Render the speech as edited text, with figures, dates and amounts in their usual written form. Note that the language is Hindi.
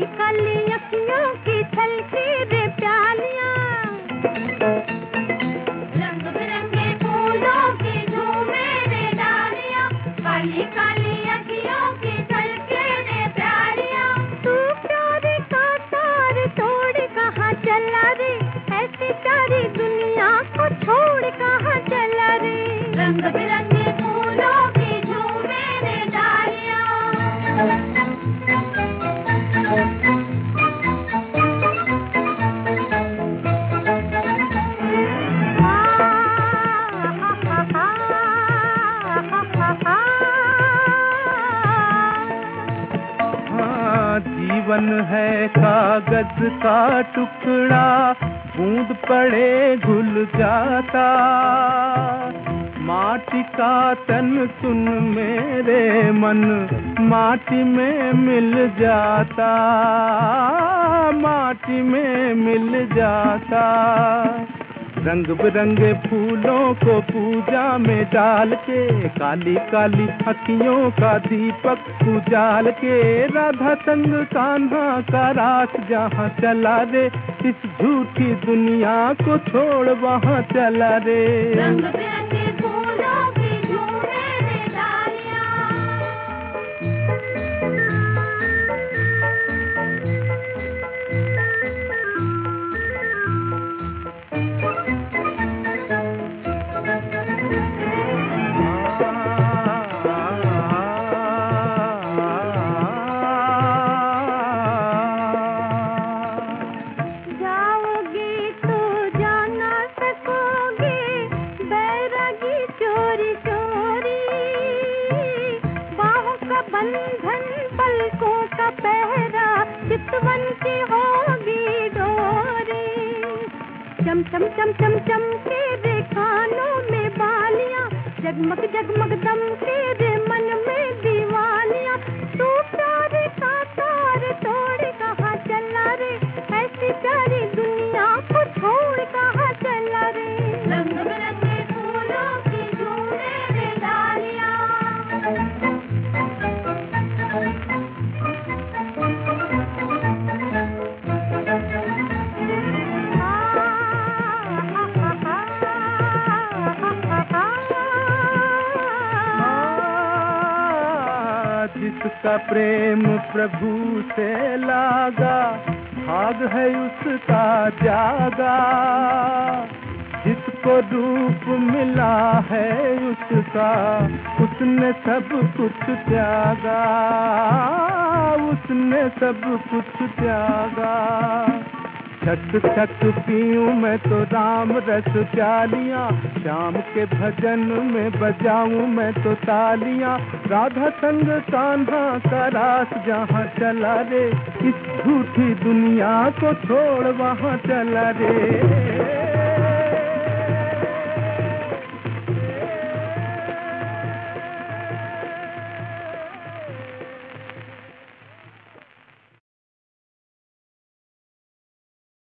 काली काली अखियों की छलकी रे प्यालियां, रंग बिरंगे फूलों की झूमे रे डालियां, काली काली अखियों की छलकी रे प्यालियां। तू प्यारे का तार तोड़ कहाँ चला रे, ऐसी प्यारी दुनिया को छोड़ कहाँ चला रे। रंग बिरंगे फूलों की झूमे रे डालियां। जीवन है कागज का टुकड़ा, बूंद पड़े घुल जाता। माटी का तन सुन मेरे मन, माटी में मिल जाता, माटी में मिल जाता। रंग बिरंगे फूलों को पूजा में डाल के, काली काली अखियों का दीपक उजाल के, राधा संग कान्हा का रास जहाँ चला रे, इस झूठी दुनिया को छोड़ वहाँ चला रे। रंग बिरंगे फूलों की झूमे रे डालियां। बंधन पलकों का पहरा, चितवन की होगी डोरी। चम चम चम चम चम के रे कानों में बालियां, जगमग जगमग दम के रे मन में दीवानियां। तू प्यारे का तार तोड़ कहाँ चला रे, ऐसी प्यारी दुनिया को छोड़ कहाँ चला रे। रंग बिरंगे फूलों की झूमे रे डालियां। जिसका प्रेम प्रभु से लागा, भाग है उसका जागा। जिसको रूप मिला है उसका, उसने सब कुछ त्यागा, उसने सब कुछ त्यागा। छक छक पीऊं मैं तो राम रस प्यालियां, श्याम के भजन में बजाऊं मैं तो तालियां। राधा संग कान्हा का रास जहाँ चला रे, इस झूठी दुनिया को छोड़ वहाँ चला रे।